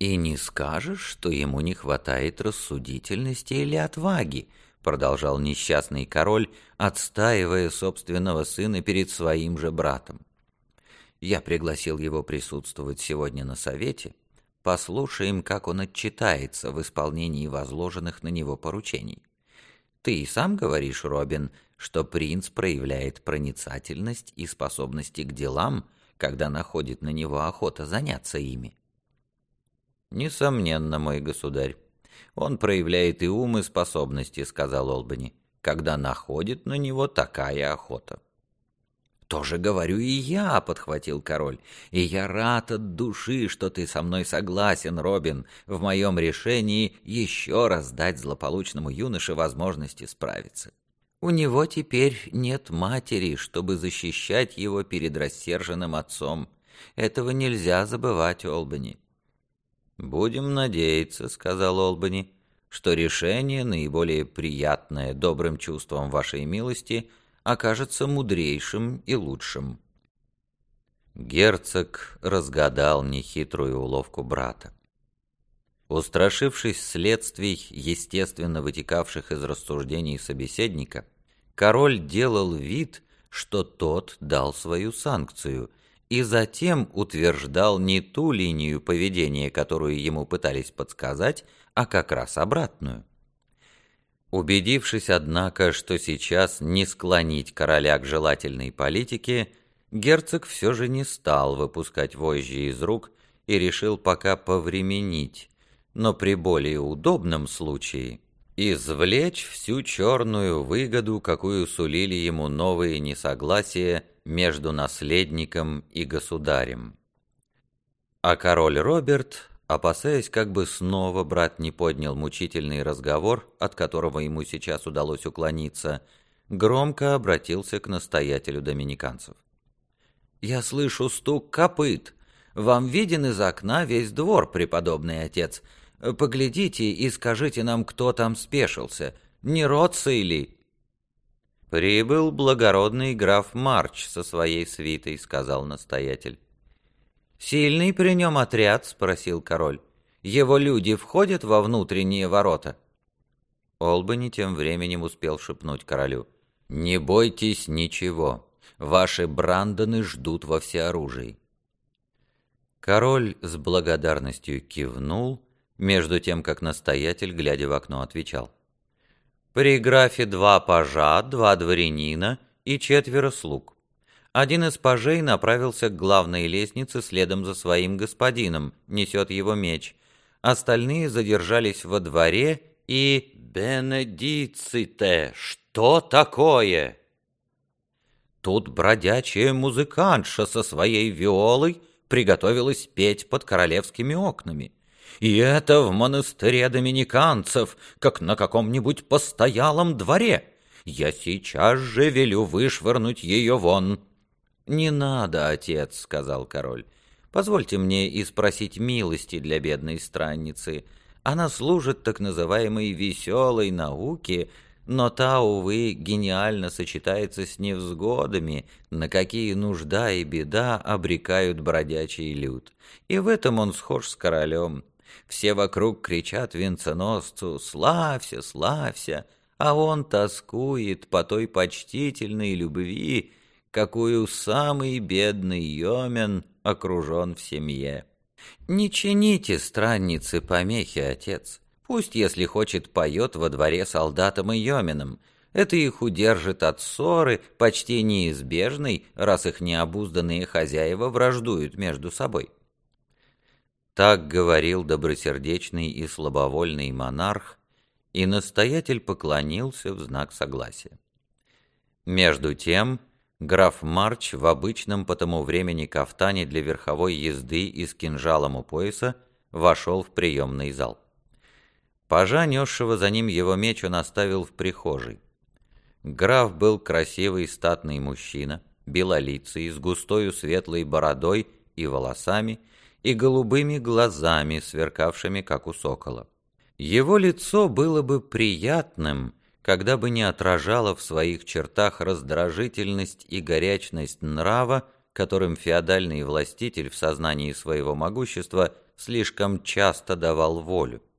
«И не скажешь, что ему не хватает рассудительности или отваги», продолжал несчастный король, отстаивая собственного сына перед своим же братом. «Я пригласил его присутствовать сегодня на совете. Послушаем, как он отчитается в исполнении возложенных на него поручений. Ты и сам говоришь, Робин, что принц проявляет проницательность и способности к делам, когда находит на него охота заняться ими». «Несомненно, мой государь. Он проявляет и ум, и способности», — сказал Олбани, «когда находит на него такая охота». «Тоже говорю и я», — подхватил король, «и я рад от души, что ты со мной согласен, Робин, в моем решении еще раз дать злополучному юноше возможности справиться. У него теперь нет матери, чтобы защищать его перед рассерженным отцом. Этого нельзя забывать, Олбани». «Будем надеяться», — сказал Олбани, «что решение, наиболее приятное добрым чувством вашей милости, окажется мудрейшим и лучшим». Герцог разгадал нехитрую уловку брата. Устрашившись следствий, естественно вытекавших из рассуждений собеседника, король делал вид, что тот дал свою санкцию, и затем утверждал не ту линию поведения, которую ему пытались подсказать, а как раз обратную. Убедившись, однако, что сейчас не склонить короля к желательной политике, герцог все же не стал выпускать вожжи из рук и решил пока повременить, но при более удобном случае извлечь всю черную выгоду, какую сулили ему новые несогласия между наследником и государем. А король Роберт, опасаясь, как бы снова брат не поднял мучительный разговор, от которого ему сейчас удалось уклониться, громко обратился к настоятелю доминиканцев. «Я слышу стук копыт. Вам виден из окна весь двор, преподобный отец. Поглядите и скажите нам, кто там спешился, не Роций ли?» «Прибыл благородный граф Марч со своей свитой», — сказал настоятель. «Сильный при нем отряд?» — спросил король. «Его люди входят во внутренние ворота?» Олбани тем временем успел шепнуть королю. «Не бойтесь ничего. Ваши Брандоны ждут во всеоружии». Король с благодарностью кивнул, между тем, как настоятель, глядя в окно, отвечал. «При графе 2 пажа, 2 дворянина и 4 слуг. Один из пажей направился к главной лестнице следом за своим господином, несет его меч. Остальные задержались во дворе и... «Бенедиците! Что такое?» Тут бродячая музыкантша со своей виолой приготовилась петь под королевскими окнами. И это в монастыре доминиканцев, как на каком-нибудь постоялом дворе. Я сейчас же велю вышвырнуть ее вон». «Не надо, отец», — сказал король. «Позвольте мне и спросить милости для бедной странницы. Она служит так называемой веселой науке, но та, увы, гениально сочетается с невзгодами, на какие нужда и беда обрекают бродячий люд. И в этом он схож с королем. Все вокруг кричат венценосцу «Славься, славься!», а он тоскует по той почтительной любви, какую самый бедный йомен окружен в семье. Не чините странницы помехи, отец. Пусть, если хочет, поет во дворе солдатам и йоменам. Это их удержит от ссоры, почти неизбежной, раз их необузданные хозяева враждуют между собой». Так говорил добросердечный и слабовольный монарх, и настоятель поклонился в знак согласия. Между тем граф Марч в обычном по тому времени кафтане для верховой езды и с кинжалом у пояса вошел в приемный зал. Пажа, несшего за ним его меч, он оставил в прихожей. Граф был красивый статный мужчина, белолицый, с густою светлой бородой и волосами, и голубыми глазами, сверкавшими, как у сокола. Его лицо было бы приятным, когда бы не отражало в своих чертах раздражительность и горячность нрава, которым феодальный властитель в сознании своего могущества слишком часто давал волю.